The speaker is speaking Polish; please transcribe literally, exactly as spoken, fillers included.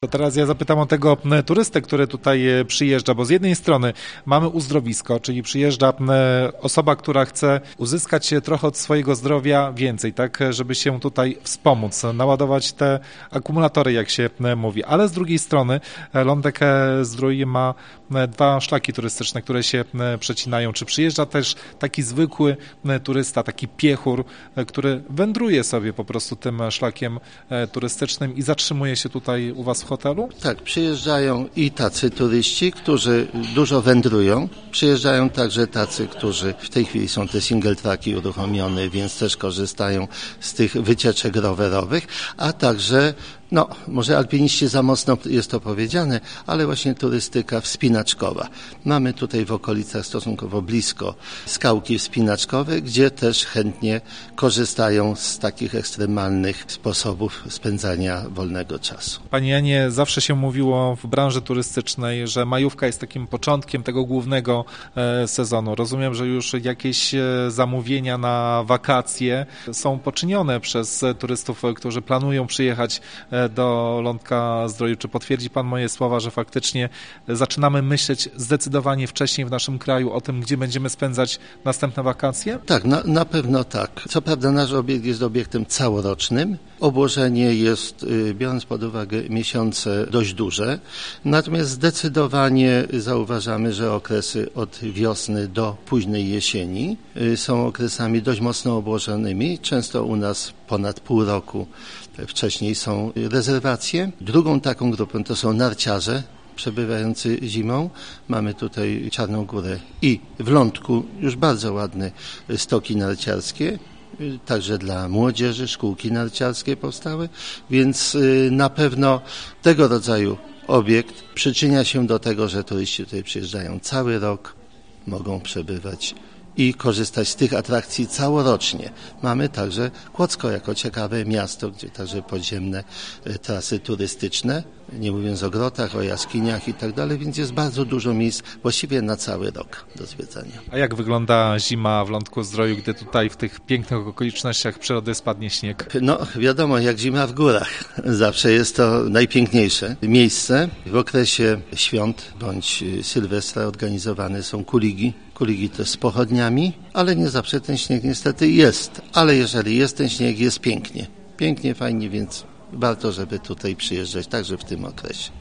To teraz ja zapytam o tego turystę, który tutaj przyjeżdża, bo z jednej strony mamy uzdrowisko, czyli przyjeżdża osoba, która chce uzyskać trochę od swojego zdrowia więcej, tak, żeby się tutaj wspomóc, naładować te akumulatory, jak się mówi, ale z drugiej strony Lądek Zdrój ma dwa szlaki turystyczne, które się przecinają. Czy przyjeżdża też taki zwykły turysta, taki piechur, który wędruje sobie po prostu tym szlakiem turystycznym i zatrzymuje się tutaj u Was w hotelu? Tak, przyjeżdżają i tacy turyści, którzy dużo wędrują. Przyjeżdżają także tacy, którzy w tej chwili są te single tracki uruchomione, więc też korzystają z tych wycieczek rowerowych, a także no, może alpiniści za mocno jest to powiedziane, ale właśnie turystyka wspinaczkowa. Mamy tutaj w okolicach stosunkowo blisko skałki wspinaczkowe, gdzie też chętnie korzystają z takich ekstremalnych sposobów spędzania wolnego czasu. Panie Janie, zawsze się mówiło w branży turystycznej, że majówka jest takim początkiem tego głównego sezonu. Rozumiem, że już jakieś zamówienia na wakacje są poczynione przez turystów, którzy planują przyjechać do Lądka Zdroju. Czy potwierdzi Pan moje słowa, że faktycznie zaczynamy myśleć zdecydowanie wcześniej w naszym kraju o tym, gdzie będziemy spędzać następne wakacje? Tak, na, na pewno tak. Co prawda nasz obiekt jest obiektem całorocznym. Obłożenie jest, biorąc pod uwagę miesiące, dość duże. Natomiast zdecydowanie zauważamy, że okresy od wiosny do późnej jesieni są okresami dość mocno obłożonymi. Często u nas ponad pół roku wcześniej są rezerwacje. Drugą taką grupą to są narciarze przebywający zimą. Mamy tutaj Czarną Górę i w Lądku już bardzo ładne stoki narciarskie. Także dla młodzieży szkółki narciarskie powstały, więc na pewno tego rodzaju obiekt przyczynia się do tego, że turyści tutaj przyjeżdżają cały rok, mogą przebywać i korzystać z tych atrakcji całorocznie. Mamy także Kłodzko jako ciekawe miasto, gdzie także podziemne trasy turystyczne, nie mówiąc o grotach, o jaskiniach i tak dalej, więc jest bardzo dużo miejsc właściwie na cały rok do zwiedzania. A jak wygląda zima w Lądku Zdroju, gdy tutaj w tych pięknych okolicznościach przyrody spadnie śnieg? No wiadomo, jak zima w górach. Zawsze jest to najpiękniejsze miejsce. W okresie świąt bądź Sylwestra organizowane są kuligi. Kuligi też z pochodniami, ale nie zawsze ten śnieg niestety jest. Ale jeżeli jest ten śnieg, jest pięknie. Pięknie, fajnie, więc warto, żeby tutaj przyjeżdżać także w tym okresie.